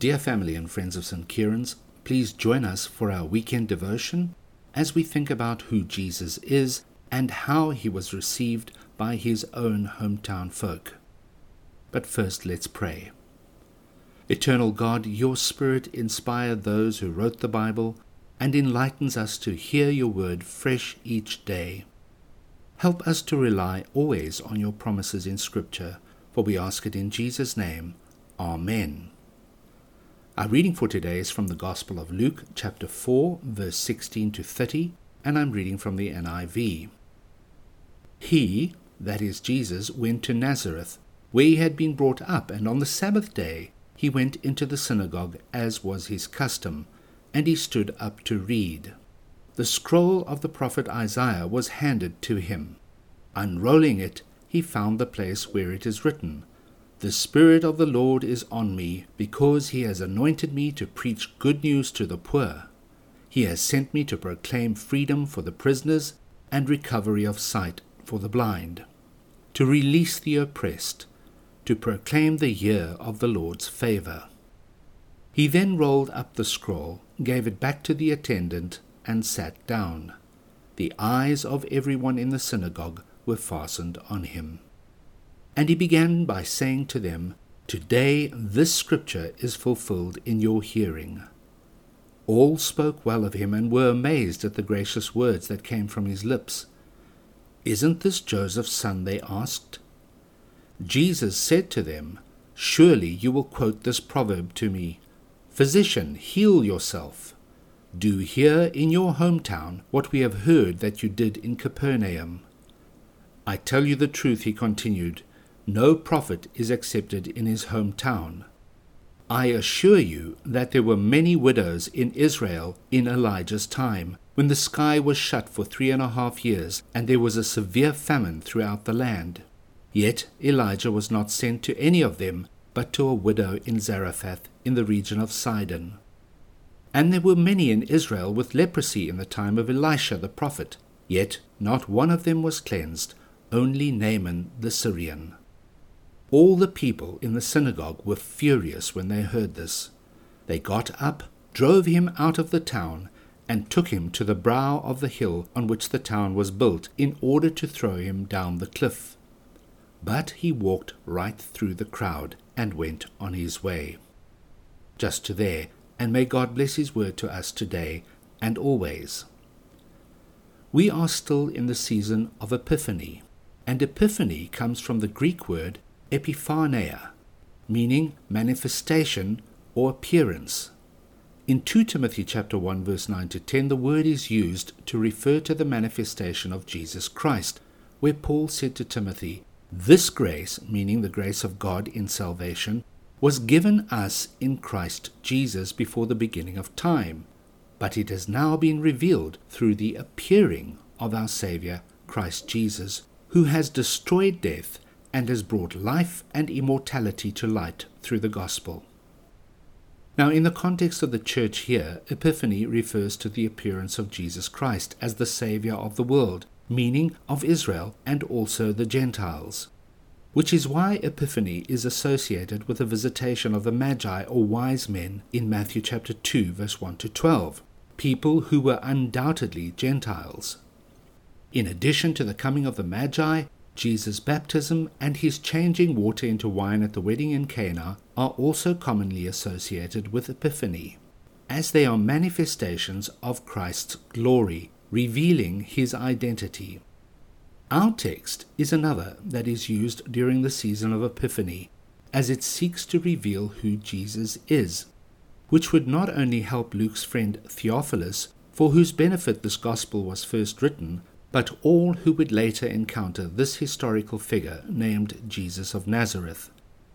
Dear family and friends of St. Kieran's, please join us for our weekend devotion as we think about who Jesus is and how he was received by his own hometown folk. But first, let's pray. Eternal God, your Spirit inspired those who wrote the Bible and enlightens us to hear your word fresh each day. Help us to rely always on your promises in Scripture, for we ask it in Jesus' name. Amen. Our reading for today is from the Gospel of Luke, chapter 4, verse 16 to 30, and I'm reading from the NIV. He, that is Jesus, went to Nazareth, where he had been brought up, and on the Sabbath day he went into the synagogue, as was his custom, and he stood up to read. The scroll of the prophet Isaiah was handed to him. Unrolling it, he found the place where it is written, "The Spirit of the Lord is on me, because he has anointed me to preach good news to the poor. He has sent me to proclaim freedom for the prisoners and recovery of sight for the blind, to release the oppressed, to proclaim the year of the Lord's favor." He then rolled up the scroll, gave it back to the attendant, and sat down. The eyes of everyone in the synagogue were fastened on him. And he began by saying to them, "Today this scripture is fulfilled in your hearing." All spoke well of him and were amazed at the gracious words that came from his lips. "Isn't this Joseph's son?" they asked. Jesus said to them, "Surely you will quote this proverb to me, 'Physician, heal yourself.' Do here in your hometown what we have heard that you did in Capernaum." "I tell you the truth," he continued, "no prophet is accepted in his hometown. I assure you that there were many widows in Israel in Elijah's time, when the sky was shut for 3.5 years, and there was a severe famine throughout the land. Yet Elijah was not sent to any of them, but to a widow in Zarephath in the region of Sidon. And there were many in Israel with leprosy in the time of Elisha the prophet, yet not one of them was cleansed, only Naaman the Syrian." All the people in the synagogue were furious when they heard this. They got up, drove him out of the town, and took him to the brow of the hill on which the town was built, in order to throw him down the cliff. But he walked right through the crowd and went on his way. Just to there, and may God bless his word to us today and always. We are still in the season of Epiphany, and Epiphany comes from the Greek word epiphania, meaning manifestation or appearance. In 2 Timothy chapter 1 verse 9 to 10, the word is used to refer to the manifestation of Jesus Christ, where Paul said to Timothy, "This grace," meaning the grace of God in salvation, "was given us in Christ Jesus before the beginning of time, but it has now been revealed through the appearing of our Saviour, Christ Jesus, who has destroyed death and has brought life and immortality to light through the gospel." Now, in the context of the church here, Epiphany refers to the appearance of Jesus Christ as the Saviour of the world, meaning of Israel and also the Gentiles, which is why Epiphany is associated with the visitation of the Magi or wise men in Matthew chapter 2 verse 1 to 12, people who were undoubtedly Gentiles. In addition to the coming of the Magi, Jesus' baptism and his changing water into wine at the wedding in Cana are also commonly associated with Epiphany, as they are manifestations of Christ's glory, revealing his identity. Our text is another that is used during the season of Epiphany, as it seeks to reveal who Jesus is, which would not only help Luke's friend Theophilus, for whose benefit this gospel was first written, but all who would later encounter this historical figure named Jesus of Nazareth.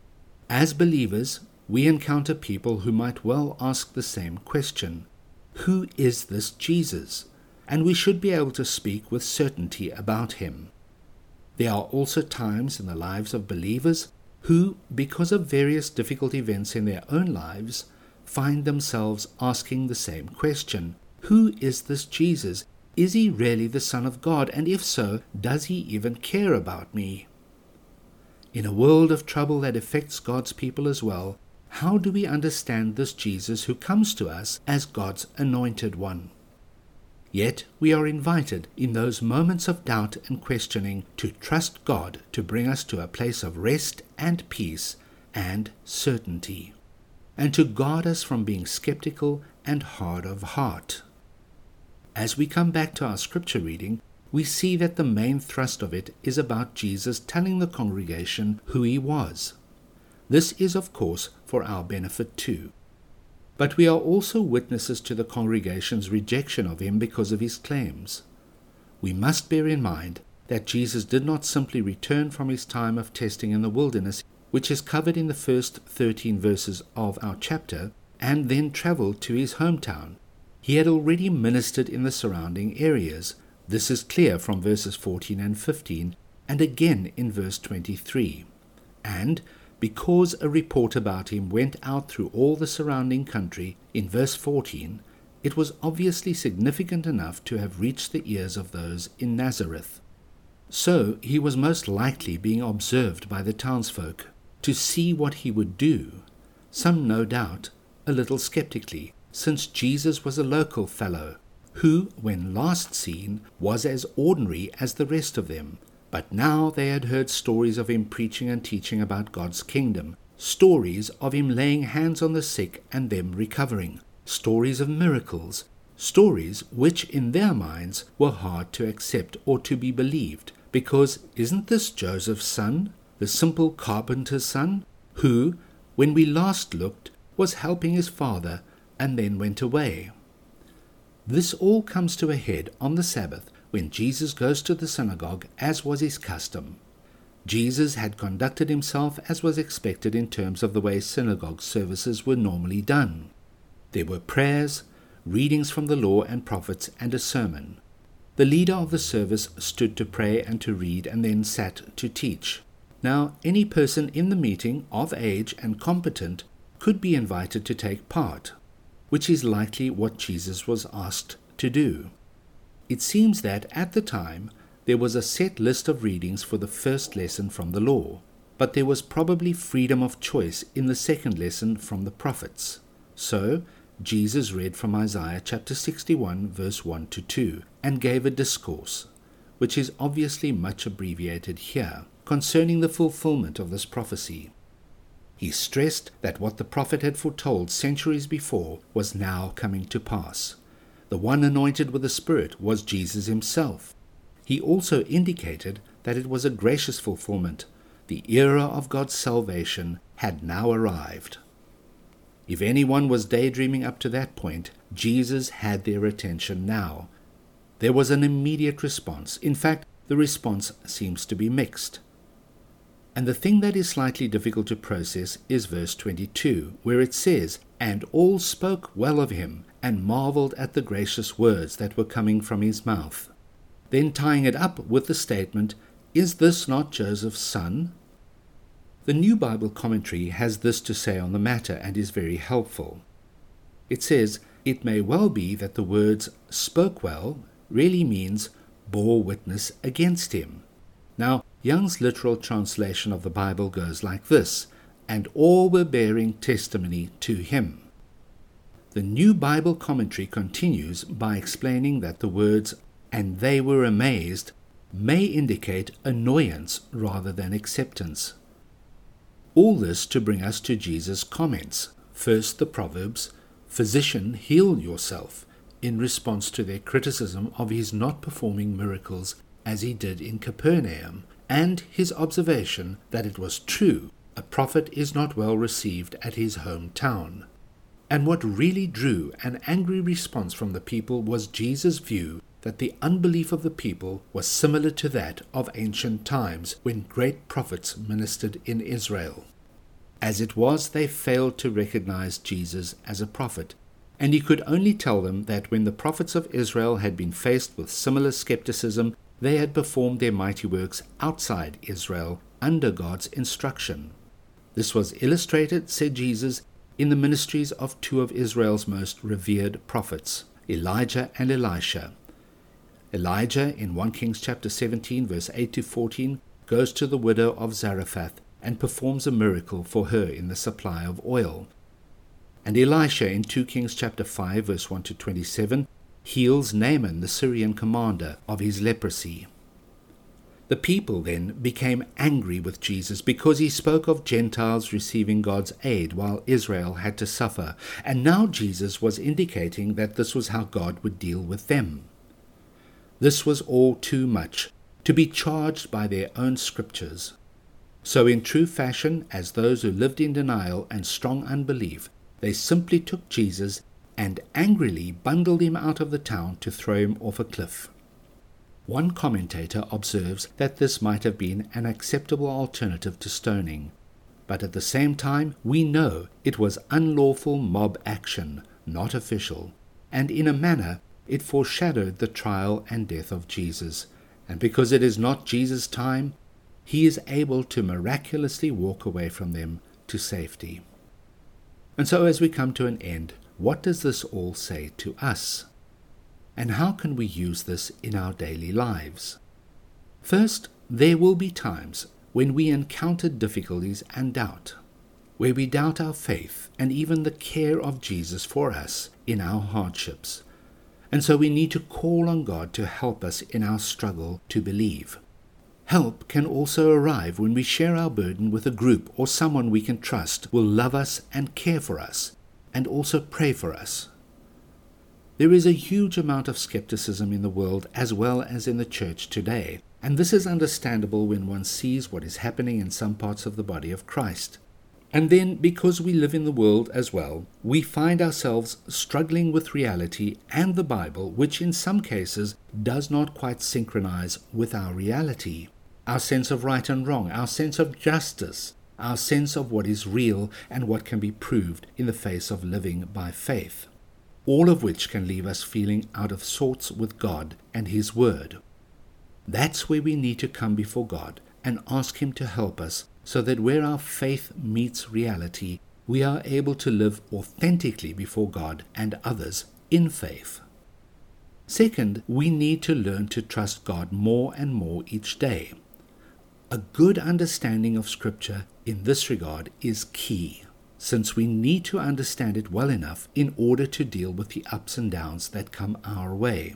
As believers, we encounter people who might well ask the same question: who is this Jesus? And we should be able to speak with certainty about him. There are also times in the lives of believers who, because of various difficult events in their own lives, find themselves asking the same question: who is this Jesus? Is he really the Son of God? And if so, does he even care about me? In a world of trouble that affects God's people as well, how do we understand this Jesus who comes to us as God's anointed one? Yet we are invited in those moments of doubt and questioning to trust God to bring us to a place of rest and peace and certainty, and to guard us from being skeptical and hard of heart. As we come back to our scripture reading, we see that the main thrust of it is about Jesus telling the congregation who he was. This is, of course, for our benefit too. But we are also witnesses to the congregation's rejection of him because of his claims. We must bear in mind that Jesus did not simply return from his time of testing in the wilderness, which is covered in the first 13 verses of our chapter, and then traveled to his hometown. He had already ministered in the surrounding areas. This is clear from verses 14 and 15, and again in verse 23. And because a report about him went out through all the surrounding country, in verse 14, it was obviously significant enough to have reached the ears of those in Nazareth. So he was most likely being observed by the townsfolk to see what he would do, some no doubt a little skeptically, since Jesus was a local fellow, who, when last seen, was as ordinary as the rest of them. But now they had heard stories of him preaching and teaching about God's kingdom, stories of him laying hands on the sick and them recovering, stories of miracles, stories which in their minds were hard to accept or to be believed, because isn't this Joseph's son, the simple carpenter's son, who, when we last looked, was helping his father and then went away? This all comes to a head on the Sabbath, when Jesus goes to the synagogue, as was his custom. Jesus had conducted himself as was expected in terms of the way synagogue services were normally done. There were prayers, readings from the law and prophets, and a sermon. The leader of the service stood to pray and to read and then sat to teach. Now, any person in the meeting of age and competent could be invited to take part, which is likely what Jesus was asked to do. It seems that at the time there was a set list of readings for the first lesson from the law, but there was probably freedom of choice in the second lesson from the prophets. So Jesus read from Isaiah chapter 61 verse 1 to 2 and gave a discourse, which is obviously much abbreviated here, concerning the fulfillment of this prophecy. He stressed that what the prophet had foretold centuries before was now coming to pass. The one anointed with the Spirit was Jesus himself. He also indicated that it was a gracious fulfillment. The era of God's salvation had now arrived. If anyone was daydreaming up to that point, Jesus had their attention now. There was an immediate response. In fact, the response seems to be mixed. And the thing that is slightly difficult to process is verse 22, where it says, "And all spoke well of him, and marveled at the gracious words that were coming from his mouth." Then tying it up with the statement, "Is this not Joseph's son?" The New Bible Commentary has this to say on the matter and is very helpful. It says, "It may well be that the words spoke well really means bore witness against him." Now, Young's literal translation of the Bible goes like this, "And all were bearing testimony to him." The New Bible Commentary continues by explaining that the words, "and they were amazed," may indicate annoyance rather than acceptance. All this to bring us to Jesus' comments. First, the Proverbs, "Physician, heal yourself," in response to their criticism of his not performing miracles as he did in Capernaum, and his observation that it was true a prophet is not well received at his hometown. And what really drew an angry response from the people was Jesus' view that the unbelief of the people was similar to that of ancient times when great prophets ministered in Israel. As it was, they failed to recognize Jesus as a prophet, and he could only tell them that when the prophets of Israel had been faced with similar skepticism, they had performed their mighty works outside Israel under God's instruction. This was illustrated, said Jesus, in the ministries of two of Israel's most revered prophets, Elijah and Elisha. Elijah, in 1 Kings chapter 17, verse 8 to 14, goes to the widow of Zarephath and performs a miracle for her in the supply of oil. And Elisha in 2 Kings chapter 5 verse 1 to 27 heals Naaman the Syrian commander of his leprosy. The people then became angry with Jesus because he spoke of Gentiles receiving God's aid while Israel had to suffer, and now Jesus was indicating that this was how God would deal with them. This was all too much to be charged by their own scriptures. So in true fashion, as those who lived in denial and strong unbelief, they simply took Jesus and angrily bundled him out of the town to throw him off a cliff. One commentator observes that this might have been an acceptable alternative to stoning, but at the same time we know it was unlawful mob action, not official, and in a manner it foreshadowed the trial and death of Jesus, and because it is not Jesus' time, he is able to miraculously walk away from them to safety. And so as we come to an end, what does this all say to us? And how can we use this in our daily lives? First, there will be times when we encounter difficulties and doubt, where we doubt our faith and even the care of Jesus for us in our hardships. And so we need to call on God to help us in our struggle to believe. Help can also arrive when we share our burden with a group or someone we can trust will love us and care for us, and also pray for us. There is a huge amount of skepticism in the world as well as in the church today, and this is understandable when one sees what is happening in some parts of the body of Christ. And then, because we live in the world as well, we find ourselves struggling with reality and the Bible, which in some cases does not quite synchronize with our reality, our sense of right and wrong, our sense of justice, our sense of what is real and what can be proved in the face of living by faith. All of which can leave us feeling out of sorts with God and His Word. That's where we need to come before God and ask Him to help us so that where our faith meets reality, we are able to live authentically before God and others in faith. Second, we need to learn to trust God more and more each day. A good understanding of Scripture in this regard is key, since we need to understand it well enough in order to deal with the ups and downs that come our way.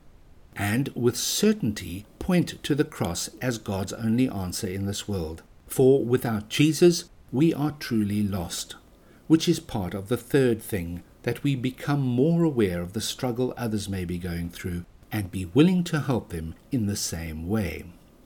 And with certainty point to the cross as God's only answer in this world. For without Jesus, we are truly lost, which is part of the third thing, that we become more aware of the struggle others may be going through and be willing to help them in the same way.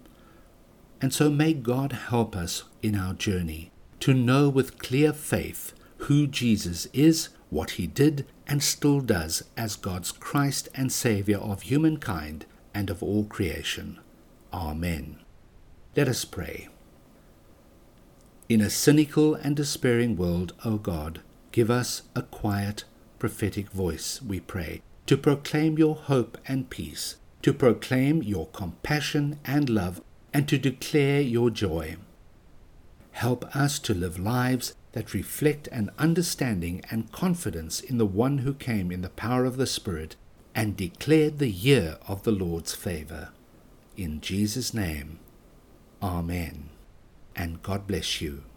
And so may God help us in our journey to know with clear faith who Jesus is, what He did and still does as God's Christ and Saviour of humankind and of all creation. Amen. Let us pray. In a cynical and despairing world, O God, give us a quiet, prophetic voice, we pray, to proclaim your hope and peace, to proclaim your compassion and love, and to declare your joy. Help us to live lives that reflect an understanding and confidence in the one who came in the power of the Spirit and declared the year of the Lord's favor. In Jesus' name, Amen. And God bless you.